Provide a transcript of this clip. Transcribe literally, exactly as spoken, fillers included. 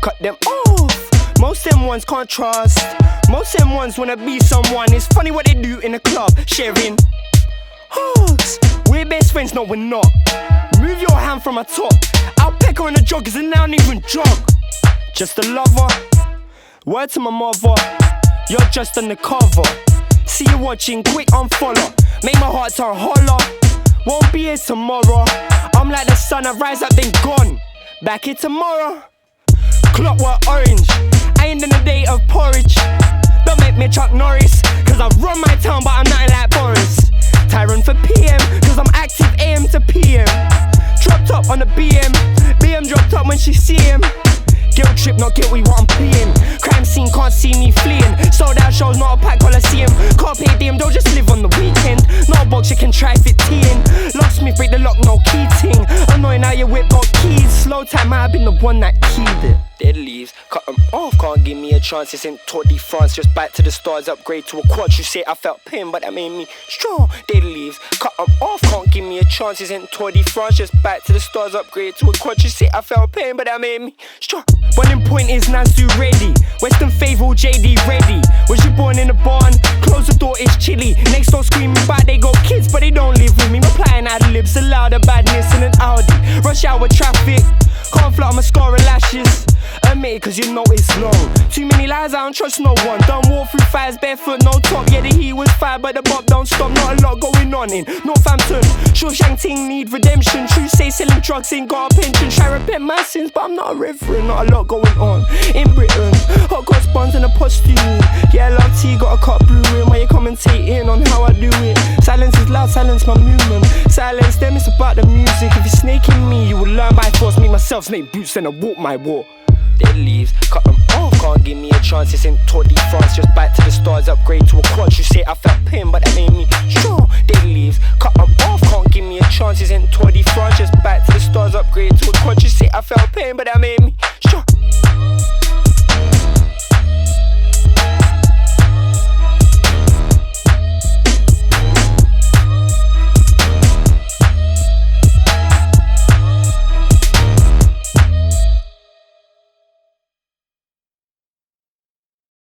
cut them off. Most them ones can't trust. Most them ones wanna be someone. It's funny what they do in the club, sharing hugs. We're best friends, no we're not. Move your hand from my top. I'll peck her in the joggers and I don't even jog. Just a lover. Word to my mother, you're just undercover. See you watching, quick unfollow. Make my heart turn holler. Won't be here tomorrow. I'm like the sun, I rise up then gone. Back here tomorrow. Clockwork orange, I ain't in the day of porridge. Don't make me Chuck Norris, cause I run my town but I'm nothing like Boris. Tyrant for P M, cause I'm active A M to P M. Dropped up on the B M, B M dropped up when she see him. Guilt trip, not guilty what I'm pleading. Crime scene, can't see me fleeing. Sold out shows, not a pack coliseum. Can't pay D M, don't just live on the weekend. No box, you can try fit tea in. Locksmith, break the lock, no key ting. Annoying how your whip got keys. Slow time, I've been the one that keyed it. Dead leaves, cut them off, can't give me a chance. It's in Tour de France, just back to the stars, upgrade to a quad. You say I felt pain, but that made me strong. Dead leaves, cut them off, can't give me a chance. It's in Tour de France, just back to the stars, upgrade to a quad. You say I felt pain, but that made me strong. Boiling point is Nazu ready. Western Favour, J D ready. Was you born in a barn? Close the door, it's chilly. Next door screaming back, they got kids, but they don't live with me. Replying ad libs, allow the badness in an Audi. Rush hour traffic, can't flat mascara lashes. Admit it cause you know it's long. Too many lies, I don't trust no one. Don't walk through fires barefoot, no top. Yeah, the heat was fire, but the bob don't stop. Not a lot going on in Northampton. Shawshank ting need redemption. True say selling drugs ain't got a pension. Try repent my sins, but I'm not a reverend. Not a lot going on in Britain. Hot cross buns and a posture. Yeah, I love tea, got a cup brewing. While you commentating on how I do it. Silence is loud, silence my movement. Silence them, it's about the music. If you're snaking me, you will learn by force. Me myself, make boots, then I walk my walk. Dead leaves, cut them off, can't give me a chance. It's in Tour de France, just back to the stars, upgrade to a quad. You say I felt pain, but that made me strong. Dead leaves,